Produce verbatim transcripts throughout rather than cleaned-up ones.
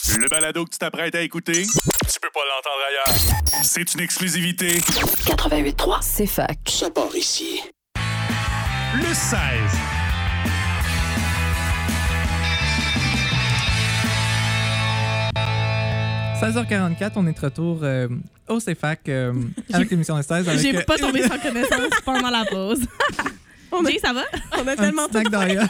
Le balado que tu t'apprêtes à écouter, tu peux pas l'entendre ailleurs. C'est une exclusivité. quatre-vingt-huit trois, c'est fac. Ça part ici. Le seize. seize heures quarante-quatre, on est de retour euh, au C F A C euh, avec l'émission de seize. Avec, J'ai euh, pas tombé sans connaissance pendant la pause. Jay, ça va? On a un tellement petit snack tout derrière.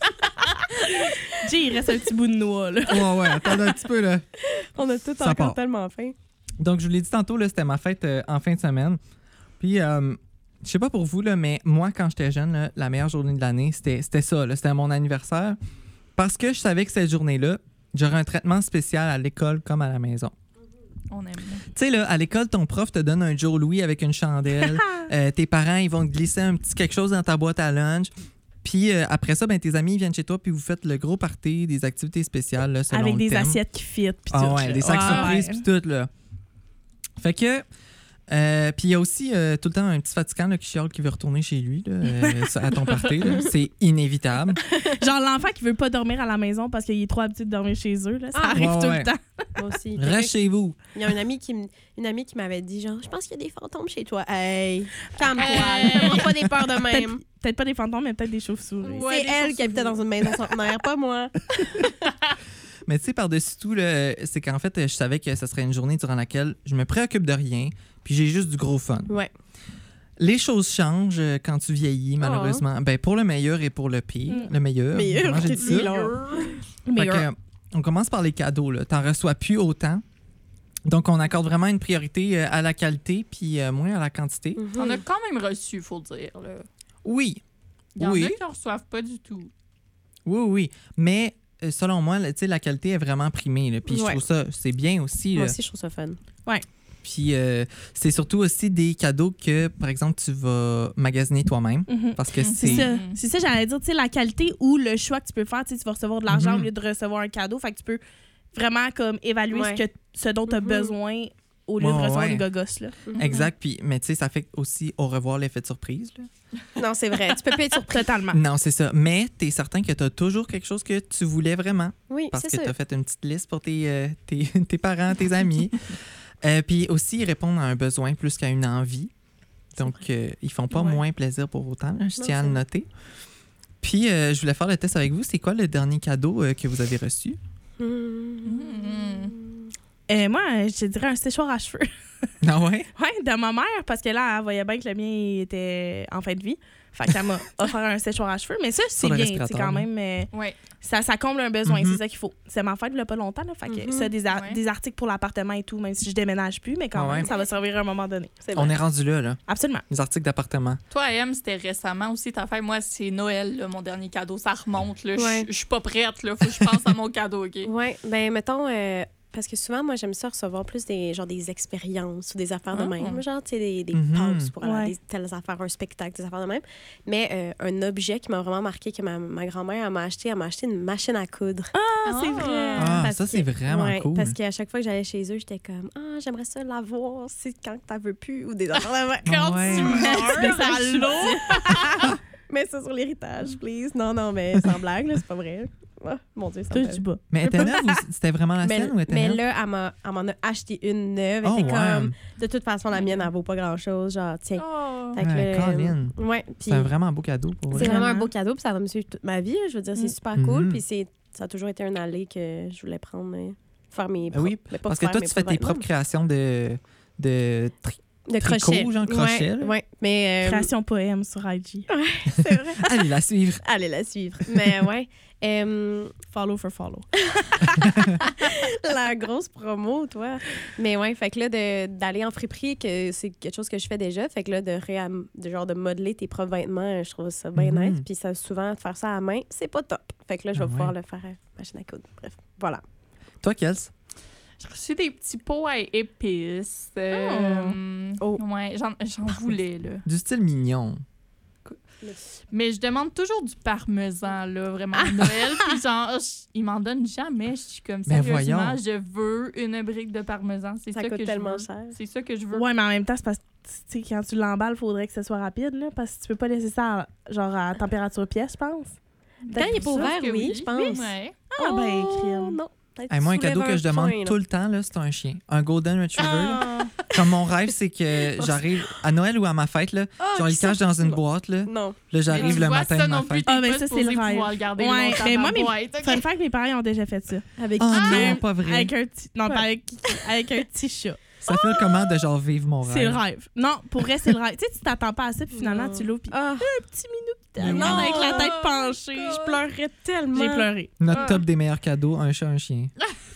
Jay, il reste un petit bout de noix, là. Ouais, ouais, attends un petit peu, là. On a tout Ça encore part. tellement faim. Donc, je vous l'ai dit tantôt, là, c'était ma fête euh, en fin de semaine. Puis, euh, je sais pas pour vous, là, mais moi, quand j'étais jeune, là, la meilleure journée de l'année, c'était, c'était ça, là, c'était mon anniversaire. Parce que je savais que cette journée-là, j'aurais un traitement spécial à l'école comme à la maison. On aime. Tu sais, là, à l'école, ton prof te donne un Joe Louis avec une chandelle. Euh, tes parents, ils vont te glisser un petit quelque chose dans ta boîte à lunch. Puis euh, après ça, ben, tes amis ils viennent chez toi puis vous faites le gros party, des activités spéciales là, selon Avec le des thème. assiettes qui fit. Puis Ah tout, ouais, là. des sacs Ouais, surprises ouais. puis tout, là. Fait que... Euh, puis il y a aussi euh, tout le temps un petit fatigant là, qui chiale qui veut retourner chez lui là, euh, à ton party. Là. C'est inévitable. Genre l'enfant qui veut pas dormir à la maison parce qu'il est trop habitué de dormir chez eux. Là. Ça Ah, arrive ouais, tout ouais. le temps. Moi aussi. Reste chez vous. Il y a une amie qui, m- une amie qui m'avait dit genre, je pense qu'il y a des fantômes chez toi. Hey, calme-toi. Hey. Fais-moi pas des peurs de Peut-être, même. peut-être pas des fantômes, mais peut-être des chauves-souris. C'est elle qui habitait dans une maison centenaire, pas moi. Mais tu sais, par-dessus tout, là, c'est qu'en fait, je savais que ce serait une journée durant laquelle je me préoccupe de rien, puis j'ai juste du gros fun. Ouais. Les choses changent euh, quand tu vieillis, malheureusement. Ben, pour le meilleur et pour le pire. Mm. Le meilleur. Meilleur, Comment j'ai dit qu'est-ce ça? qu'il Fait que, euh, on commence par les cadeaux. Là. T'en reçois plus autant. Donc, on accorde vraiment une priorité euh, à la qualité puis euh, moins à la quantité. Mhm. On a quand même reçu, faut le dire. Là. Oui. Il y en oui. a qui ne reçoivent pas du tout. Oui, oui. Mais euh, selon moi, là, tu sais, la qualité est vraiment primée. Là. Puis je Ouais. trouve ça, c'est bien aussi. Moi Là. aussi, je trouve ça fun. Puis euh, c'est surtout aussi des cadeaux que, par exemple, tu vas magasiner toi-même. Mhm. Parce que C'est c'est... ça, c'est ça j'allais dire, tu sais, la qualité ou le choix que tu peux faire, tu sais, tu vas recevoir de l'argent Mhm. au lieu de recevoir un cadeau, fait que tu peux vraiment comme évaluer Ouais. ce, que, ce dont tu as Mhm. besoin au lieu Ouais, de recevoir ouais. des gogos, là. Exact. Puis, mais tu sais, ça fait aussi au revoir l'effet de surprise. Là. Non, c'est vrai. Tu peux plus être surpris. Totalement. Non, c'est ça. Mais tu es certain que tu as toujours quelque chose que tu voulais vraiment. Oui, Parce c'est que ça. tu as fait une petite liste pour tes, euh, tes, tes parents, tes amis. Euh, puis aussi, ils répondent à un besoin plus qu'à une envie. Donc, euh, ils font pas Ouais. moins plaisir pour autant. là, je Non, tiens à c'est le vrai. noter. Puis, euh, je voulais faire le test avec vous. C'est quoi le dernier cadeau euh, que vous avez reçu? Mhm. Euh, moi, je te dirais un séchoir à cheveux. Ah ouais? Ouais, de ma mère, parce que là, elle voyait bien que le mien était en fin de vie. Fait qu'elle m'a offert un séchoir à cheveux. Mais ça, c'est Sur le bien, c'est respirateur, quand là. même... euh, Ouais. ça, ça comble un besoin, Mhm. c'est ça qu'il faut. C'est ma fête, il n'y a pas longtemps, là. Fait que Mhm. ça, des, a- Ouais. des articles pour l'appartement et tout, même si je déménage plus, mais quand Ah ouais. même, ça va servir à un moment donné. C'est On vrai. est rendu là, là. Absolument. Les articles d'appartement. Toi, M, c'était récemment aussi ta fête. Moi, c'est Noël, là, mon dernier cadeau. Ça remonte. Là. Je- Ouais. Je suis pas prête. Là. Faut que je pense à mon cadeau, OK? Ouais, ben mettons, euh, parce que souvent, moi, j'aime ça recevoir plus des, genre, des expériences ou des affaires de Ah. même. Genre, tu sais, des, des Mhm. passes pour aller à Ouais. des telles affaires, un spectacle, des affaires de même. Mais euh, un objet qui m'a vraiment marqué, que ma, ma grand-mère elle m'a acheté, elle m'a acheté une machine à coudre. Ah, c'est Ah. vrai. Ah, Parce ça, que- c'est vraiment ouais, cool. Parce qu'à chaque fois que j'allais chez eux, j'étais comme, ah, j'aimerais ça l'avoir, c'est quand t'en veux plus, ou des affaires de même. Quand Ouais. tu meurs à l'eau. Mais ça sur l'héritage, please. Non, non, mais sans blague, là, c'est pas vrai. Ah, mon Dieu, ça me Touche fait- du bas. Mais elle était neuve ou c'était vraiment la Mais, scène ou elle était mais neuve? là, elle m'a- elle m'en a acheté une neuve. Elle Oh, était ouais. comme, de toute façon, la mienne, elle vaut pas grand-chose. Genre, tiens. Oh. Fait que Ouais, là, Colin. ouais, puis C'est un vraiment beau cadeau pour c'est vrai. vraiment un Vraiment. beau cadeau, puis ça va me suivre toute ma vie. là. Je veux dire, c'est Mm. super cool. Mhm. Puis c'est, ça a toujours été un allée que je voulais prendre, euh, faire mes Ben oui, propres- mais pas Parce que faire toi, mes tu fais tes vêtements, propres créations de, de tri- de tricot, crochet. genre crochet, Ouais, là. ouais. Mais euh, Création poème sur I G. c'est vrai. Allez la suivre. Allez la suivre. Mais ouais. euh, Follow for follow. la grosse promo, toi. Mais ouais, fait que là, de- d'aller en friperie, que c'est quelque chose que je fais déjà. Fait que là, de, réam- de genre de modeler tes propres vêtements, je trouve ça bien Mhm. nice. Puis ça, souvent, de faire ça à la main, c'est pas top. Fait que là, je vais Ah pouvoir ouais. le faire à machine à coudre. Bref, voilà. Toi, Kels? J'ai reçu des petits pots à épices. Euh, Oh. Ouais, j'en, j'en voulais, là. Du style mignon. Mais je demande toujours du parmesan, là, vraiment, à Noël. Puis genre, je- ils m'en donnent jamais. Je suis comme, Mais sérieusement, voyons. je veux une brique de parmesan. C'est ça, Ça coûte que tellement je veux. cher. C'est ça que je veux. Ouais, mais en même temps, c'est parce que tu sais, quand tu l'emballes, il faudrait que ce soit rapide, là, parce que tu peux pas laisser ça à, genre à température pièce, je pense. Quand il est pas Sauf ouvert, que oui, je pense. Ouais. Ah, ben, Oh, crime. non. peut-être Hey, moi, un soulève cadeau que je demande point, là. tout le temps, là, c'est un chien. Un Golden Retriever. là. Ah. Comme mon rêve, c'est que j'arrive à Noël ou à ma fête, là, Ah, genre, il ça, cache dans une non. boîte, là. Non. Là, Mais j'arrive tu le vois, matin ça de ma non plus, fête. t'es Ah, ben pas ça, c'est supposé le rêve. pouvoir le garder Ouais, longtemps mais dans moi, la mes- boîte, ok? Fun fact, mes parents ils ont déjà fait ça. Avec Ah qui? non, pas vrai. Avec un petit. Non, Ouais. pas avec, avec un petit chat. Ça fait comment de genre vivre mon rêve? C'est le rêve. Non, pour vrai, c'est le rêve. Tu sais, tu t'attends pas à ça, puis finalement, Non. tu l'ouvres, puis Ah, un petit minou qui te Mais oui. regarde avec la tête Oh, penchée. je pleurerais tellement. J'ai pleuré. Notre Ah. top des meilleurs cadeaux, un chat, un chien.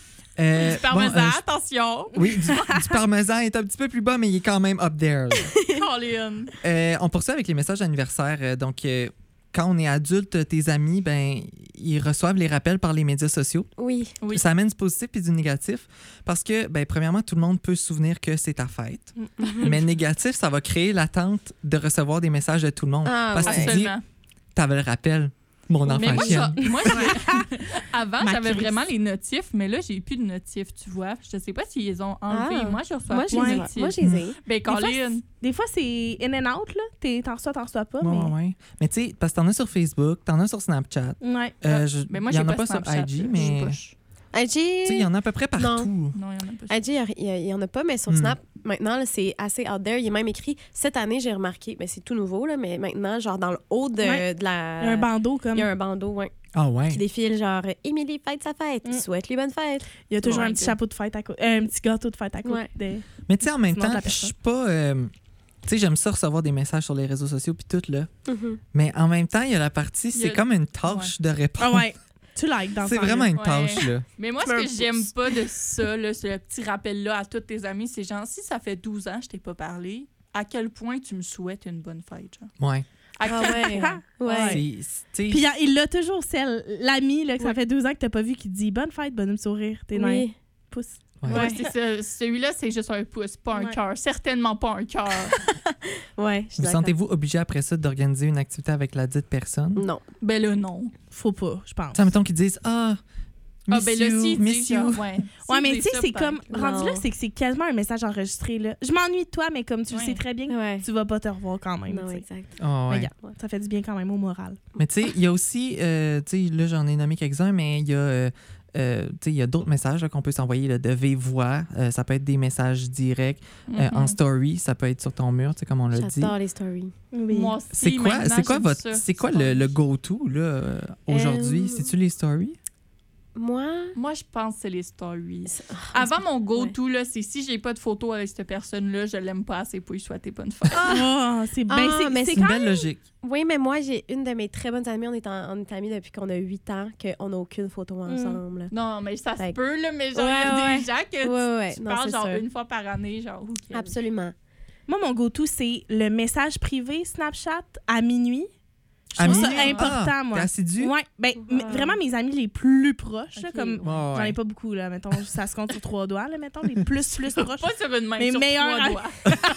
Euh, Du parmesan, bon, euh, je- attention. Oui, du, du parmesan est un petit peu plus bas, mais il est quand même up there. là. Colin. Euh, on poursuit avec les messages d'anniversaire. Euh, donc, euh, quand on est adulte, tes amis, ben, ils reçoivent les rappels par les médias sociaux. Oui. Oui. Ça amène du positif et du négatif parce que, ben, premièrement, tout le monde peut se souvenir que c'est ta fête. Mais négatif, ça va créer l'attente de recevoir des messages de tout le monde. Ah, parce que ouais. tu dis, Absolument. t'avais le rappel, mon enfant Mais moi, chienne. j'a- moi j'avais- avant, Ma j'avais crise. vraiment les notifs, mais là, j'ai plus de notifs, tu vois. Je sais pas s'ils les ont enlevés. Ah. Moi, je reçois Moi, plus je de les ai. notifs. Moi, je les ai. Ben, fois, Colin. Des fois, c'est in and out, là. T'es- T'en reçois, t'en reçois pas, Ouais, mais. ouais. Mais tu sais, parce que t'en as sur Facebook, t'en as sur Snapchat. Ouais. Euh, je- Mais moi, il y j'ai en a pas pas sur Snapchat, I G, je mais push. I tu sais, il y G, en a à peu près partout. Non, il y en a pas. I G, il n'y en a pas, mais sur Hmm. Snap, maintenant, là, c'est assez out there. Il est même écrit, cette année, j'ai remarqué, ben, c'est tout nouveau, là, mais maintenant, genre dans le haut de, Ouais. de la... Il y a un bandeau comme. Il y a un bandeau, ouais, Ah ouais. qui défile, genre, Émilie fête sa fête, Mm. souhaite-lui bonne fête. Il y a toujours Ouais, un petit ok. chapeau de fête à côté. euh, un petit gâteau de fête à côté. Ouais. de- Mais tu sais, en même Sinon, de temps, la je personne. suis pas. euh, tu sais, j'aime ça recevoir des messages sur les réseaux sociaux puis tout, là. Mhm. Mais en même temps, il y a la partie, Il y c'est a- comme une tâche de réponse. Ah ouais. Tu likes dans C'est ce temps-là. vraiment une Ouais. tâche, là. Mais moi, Tu ce veux que un j'aime pouce. pas de ça, là, ce petit rappel-là à tous tes amis, c'est genre, si ça fait douze ans que je t'ai pas parlé, à quel point tu me souhaites une bonne fête, genre? Ouais. À Ah quel ouais. point? Ouais. C'est- c'est- tu sais, Puis il y a- il l'a toujours, celle, l'ami, là, que ça Oui. fait deux ans que t'as pas vu, qui te dit bonne fête, bonhomme sourire. T'es nain. Oui. Pouce. ouais. Ouais, c'est ça. Celui-là, c'est juste un pouce, pas un Ouais. cœur. Certainement pas un cœur. Ouais, je suis Vous d'accord. sentez-vous obligé après ça d'organiser une activité avec la dite personne? Tu Non. Ben là, non. Faut pas, je pense. sais, mettons qu'ils disent Ah, Ah, miss ben là, you, si, miss you. Ouais, Ouais, mais tu sais, c'est peut-être, comme. là. Rendu là, Non. c'est que c'est quasiment un message enregistré, là. Je m'ennuie de toi, mais comme tu le Ouais. sais très bien, Ouais. tu vas pas te revoir quand même. Non, tu sais. exact. Ah, Mais ouais. regarde, ça fait du bien quand même au moral. Mais tu sais, il y a aussi, euh, tu sais, là, j'en ai nommé quelques-uns, mais il y a, euh, euh, tu sais, il y a d'autres messages là, qu'on peut s'envoyer là, de vive voix. Euh, ça peut être des messages directs euh, en Mhm. story. Ça peut être sur ton mur, tu sais, comme on l'a dit. J'adore les stories. Oui. Moi aussi, C'est quoi, maintenant, c'est quoi, j'aime votre, ça. c'est quoi le, le go-to là, euh, aujourd'hui? Euh, C'est-tu les stories? Moi, Moi, je pense que c'est les stories. c'est- Avant, mon go-to, là, c'est si j'ai pas de photo avec cette personne-là, je l'aime pas assez pour lui souhaiter bonne fête. Ah, c'est ben, Ah, c'est- mais c'est C'est une quand belle logique. oui, mais moi, j'ai une de mes très bonnes amies. On est, en- on est amies depuis qu'on a huit ans, qu'on n'a aucune photo ensemble. Non, mais ça se Fait- peut, là, mais genre, il y Ouais, a ouais. des gens que tu, Ouais, ouais, tu non, parles c'est genre sûr. une fois par année, genre, who cares? Absolument. Moi, mon go-to, c'est le message privé Snapchat à minuit. Je À trouve ça minuit? important, Ah, moi. T'es assidu? Ouais, ben, Wow. m- vraiment mes amis les plus proches, là, Ok. comme Ouais, ouais. j'en ai pas beaucoup là, mettons, ça se compte sur trois doigts là, mettons, les plus plus proches. Pas sur une main, Mes sur meilleurs trois amis. doigts.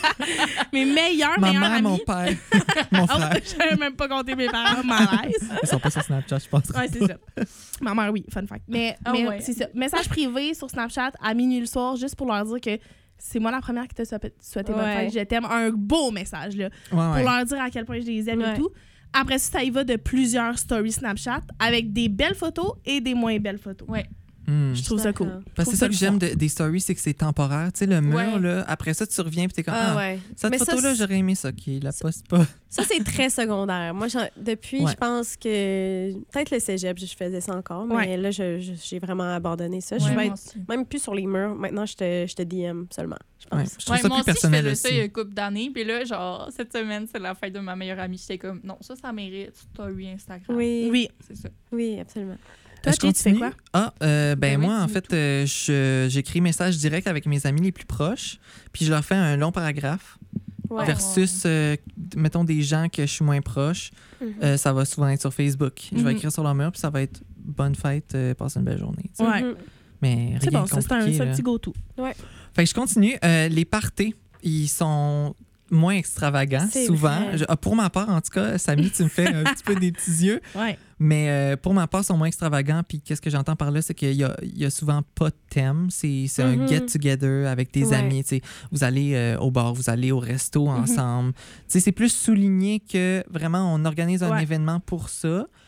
Mes meilleurs Ma meilleurs mère, mon amis. père, mon Ah, frère. j'avais même pas compté mes parents, malaise. Ils sont pas sur Snapchat, je pense. Ouais, c'est ça. Ma mère, oui, fun fact. Mais, Ah mais ouais. c'est ça. Message privé sur Snapchat à minuit le soir, juste pour leur dire que c'est moi la première qui t'a souhaité souhaité bonne Ouais. fête. Je t'aime. Un beau message, là. Ouais, ouais. Pour leur dire à quel point je les aime Ouais. et tout. Après ça, ça y va de plusieurs stories Snapchat avec des belles photos et des moins belles photos. Ouais. Hmm. Je trouve ça cool. D'accord. Parce que c'est trouve ça ça que le j'aime de- des stories, c'est que c'est temporaire. Tu sais, le mur, Ouais. là, après ça, tu reviens et t'es comme, Ah, ah, ouais. cette Mais ça, photo-là, c'est- j'aurais aimé ça, qui la poste pas. Ça, c'est très secondaire. Moi, j'en- depuis, Ouais. je pense que peut-être le cégep, je faisais ça encore, mais Ouais. là, je- je- j'ai vraiment abandonné ça. Je Ouais, vais moi être aussi. même plus sur les murs. Maintenant, je te, je te D M seulement, je pense. Ouais, je trouve Ouais, ça moi plus aussi, personnel je faisais aussi. ça il y a une couple d'années. Puis là, genre, cette semaine, c'est la fête de ma meilleure amie. J'étais comme, non, ça, ça mérite. Story Instagram. Oui, oui, Oui. C'est ça. absolument. Toi, Je Jay, tu fais continue? quoi? Ah, euh, ben Ben oui, moi, en dis-nous fait, euh, je- j'écris message direct avec mes amis les plus proches, puis je leur fais un long paragraphe Ouais. versus, euh, mettons, des gens que je suis moins proche. Mhm. Euh, ça va souvent être sur Facebook. Je vais Mhm. écrire sur leur mur, puis ça va être bonne fête, euh, passe une belle journée. tu sais. Ouais. Mhm. Mais C'est rien bon, de ça, c'est un, compliqué, c'est un là. petit go-to. Fait que je continue. Euh, les parties, ils sont moins extravagants, C'est souvent. vrai. Je- ah, pour ma part, en tout cas, Samy, tu me fais un petit peu des petits yeux. Ouais. Mais euh, pour ma part, ils sont moins extravagants. Puis qu'est-ce que j'entends par là, c'est qu'il y a, il y a souvent pas de thème. C'est c'est un Mhm. get-together avec tes Ouais. amis. Tu sais, vous allez euh, au bar, vous allez au resto ensemble. Tu sais, c'est plus souligné que vraiment on organise un Ouais. événement pour ça.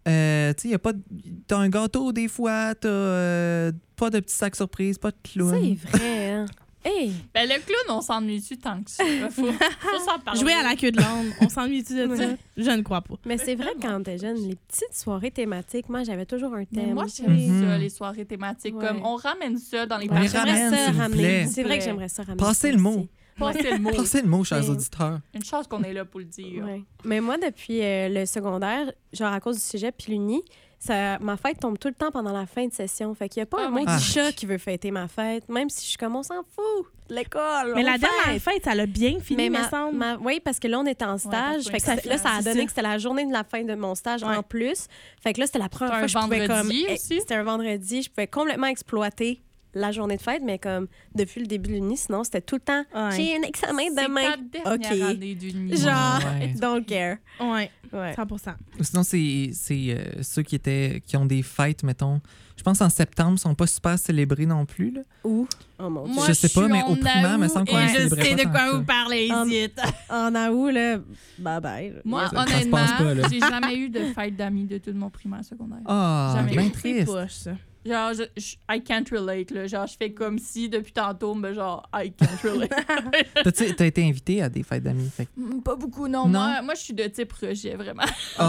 Euh, tu sais, y a pas de- t'as un gâteau des fois, t'as euh, pas de petits sacs surprises, pas de clown. C'est vrai, hein? Hey! Ben, le clown, on s'ennuie-tu tant que ça? Faut, faut s'en parler. Jouer à la queue de l'âne, on s'ennuie-tu de ça? Je ne crois pas. Mais c'est vrai que quand t'es jeune, les petites soirées thématiques, moi, j'avais toujours un Mais thème. moi, j'aime Mhm. ça, les soirées thématiques. Ouais. Comme on ramène ça dans les On les parties. ramène, J'aimerais ça s'il vous ramener. plaît. C'est vrai que j'aimerais ça ramener. Passez ça le mot. aussi. Passez le mot. Passez le mot, chers Mais- auditeurs. Une chance qu'on est là pour le dire. Ouais. Mais moi, depuis euh, le secondaire, genre à cause du cégep puis l'uni, ça, ma fête tombe tout le temps pendant la fin de session. Fait qu'il n'y a pas Oh un my mot God. du chat qui veut fêter ma fête, même si je suis comme, on s'en fout. L'école, Mais on la fête. dernière fête, ça l'a bien fini, Mais me ma, semble. ma- oui, parce que là, on était en parce stage. que fait que ça ça- fait- là, ça a c'est donné ça. que c'était la journée de la fin de mon stage Ouais. en plus. Fait que là, c'était la première C'était fois un que je pouvais comme... vendredi eh, aussi? C'était un vendredi. Je pouvais complètement exploiter la journée de fête, mais comme depuis le début de l'uni, sinon, c'était tout le temps... Ouais. J'ai un examen C'est demain. ta dernière OK. année d'uni. Genre, Ouais. don't care. Ouais, Ouais. cent pour cent. Ou sinon, c'est c'est, euh, ceux qui, étaient, qui ont des fêtes, mettons. Je pense en septembre, sont pas super célébrés non plus. Là. Où? Oh mon Dieu. Moi, Je sais pas, suis mais au en primaire, août me semble qu'on et les je célébrait sais pas de tant quoi que vous ça. parlez Um, ici. En août, là, bye-bye. là. Moi, Ça- ça se honnêtement, passe pas, là. j'ai jamais eu de fête d'amis de tout mon primaire secondaire. Ah, Jamais. bien C'est triste. poche, ça. Genre, je, je- I can't relate, là. Genre, je fais comme si depuis tantôt, mais genre, I can't relate. T'as-tu- T'as été invité à des fêtes d'amis. Fait que- Mm, Pas beaucoup, non. Non? Moi, moi, je suis de type rejet, vraiment.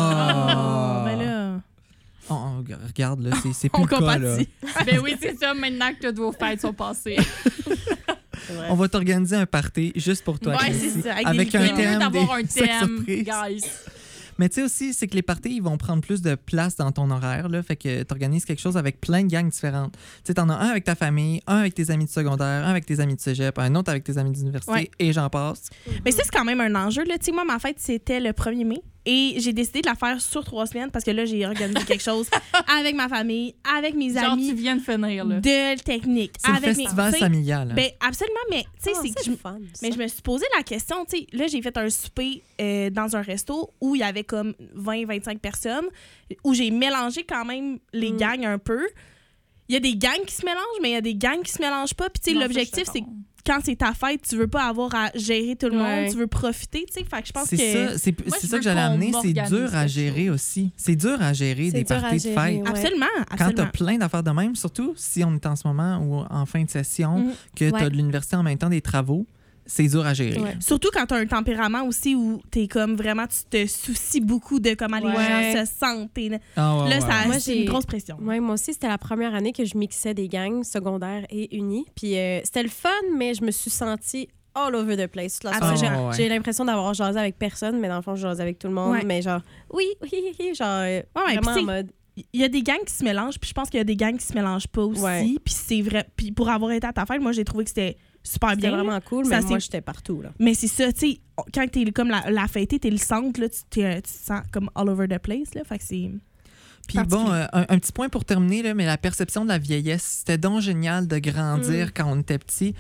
Ah. Oh, ben là, Oh, oh, regarde, là, c'est- c'est plus on le cas. Là. compatit. ben oui, c'est ça, maintenant que toutes vos fêtes sont passées. C'est vrai. On va t'organiser un party juste pour toi, Ouais, Chrissy, c'est ça, avec avec des un C'est mieux thème, d'avoir un des sacs thème, surprises. guys. Mais tu sais aussi, c'est que les parties, ils vont prendre plus de place dans ton horaire. Là, fait que tu organises quelque chose avec plein de gangs différentes. Tu sais, t'en as un avec ta famille, un avec tes amis de secondaire, un avec tes amis de cégep, un autre avec tes amis d'université, Ouais. et j'en passe. Mais ça, c'est quand même un enjeu. Là. Tu sais, moi, ma fête, c'était le premier mai. Et j'ai décidé de la faire sur trois semaines parce que là, j'ai organisé quelque chose avec ma famille, avec mes Genre, amis tu viens de finir, là. de technique. C'est le avec mes- festival tu sais, familial. hein. Ben, absolument, mais tu sais, Ah, c'est que je le fun. Mais je me suis posé la question, tu sais, là, j'ai fait un souper euh, dans un resto où il y avait comme vingt à vingt-cinq personnes, où j'ai mélangé quand même les Mm. gangs un peu. Il y a des gangs qui se mélangent, mais il y a des gangs qui se mélangent pas. Puis, tu sais, Non, ça, l'objectif, je suis c'est que d'accord. quand c'est ta fête, tu veux pas avoir à gérer tout le Ouais. monde, tu veux profiter, tu sais. Fait que je pense C'est que. ça, c'est Moi, c'est je ça veux que j'allais qu'on amener. C'est m'organise dur à quelque gérer chose. aussi. C'est dur à gérer C'est des dur à parties de gérer, fête. ouais. Absolument, Quand tu absolument. as plein d'affaires de même, surtout si on est en ce moment ou en fin de session, Mhm. que tu as Ouais. de l'université en même temps des travaux, c'est dur à gérer. Ouais. Surtout quand tu as un tempérament aussi où tu es comme vraiment, tu te soucies beaucoup de comment Ouais. les gens se sentent. T'es- Ah ouais, Là, ouais. ça, Moi, c'est j'ai- une grosse pression. Ouais, moi aussi, c'était la première année que je mixais des gangs secondaires et unis. Puis euh, c'était le fun, mais je me suis sentie all over the place. toute la Ah, soirée. ouais, J'ai- ouais. J'ai l'impression d'avoir jasé avec personne, mais dans le fond, je jasais avec tout le monde. Ouais. Mais genre, oui, oui, oui, genre, euh, Ouais, ouais, vraiment puis en c'est- mode. Il y a des gangs qui se mélangent, puis je pense qu'il y a des gangs qui se mélangent pas aussi. Ouais. Puis c'est vrai. Puis pour avoir été à ta fête, moi, j'ai trouvé que c'était super C'était bien. là. vraiment cool, Ça, mais c'est- moi, j'étais partout. Là. Mais c'est ça, tu sais, quand t'es comme la, la fêtée, t'es le centre, là, tu, t'es- tu te sens comme all over the place, là. Fait que c'est. Puis bon, particulier. euh, un, un petit point pour terminer, là, mais la perception de la vieillesse, c'était donc génial de grandir Mm. quand on était petit.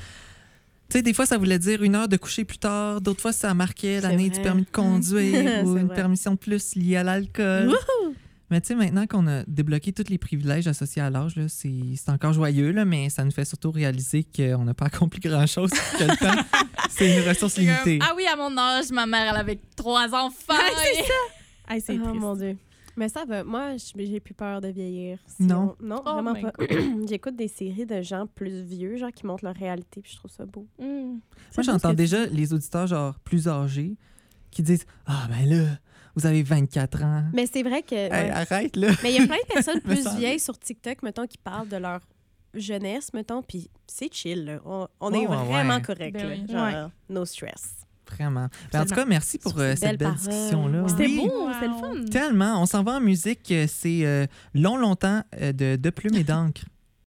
Tu sais, des fois, ça voulait dire une heure de coucher plus tard. D'autres fois, ça marquait l'année C'est du vrai. permis de conduire ou C'est une vrai. permission de plus liée à l'alcool. Mais tu sais, maintenant qu'on a débloqué tous les privilèges associés à l'âge, là, c'est c'est encore joyeux, là, mais ça nous fait surtout réaliser qu'on n'a pas accompli grand-chose. Que le temps, c'est une ressource C'est comme, limitée. ah oui, à mon âge, ma mère, elle avait trois enfants. Ah, c'est ça! Hey, c'est Oh triste. mon Dieu. Mais ça va. Moi, j- j'ai plus peur de vieillir. Si Non. on- Non, Oh vraiment my pas. J'écoute des séries de gens plus vieux, genre qui montrent leur réalité, puis je trouve ça beau. Mm. Moi, C'est j'entends beau ce que déjà les auditeurs genre plus âgés qui disent « Ah, ben là, vous avez vingt-quatre ans. Mais c'est vrai que. Hey, ouais. arrête, là! Mais il y a plein de personnes Me plus semble. vieilles sur TikTok, mettons, qui parlent de leur jeunesse, mettons, puis c'est chill, là. On, on Oh, est ouais. vraiment correct, Ben là. oui. Genre, Ouais. no stress. Vraiment. Ben, en tout cas, merci pour Sur euh, ces cette belles belle paroles. discussion-là. Ouais. C'était Oui, beau, Wow. c'était le fun. tellement. On s'en va en musique. euh, C'est euh, Long, longtemps euh, de, de plumes et d'encre.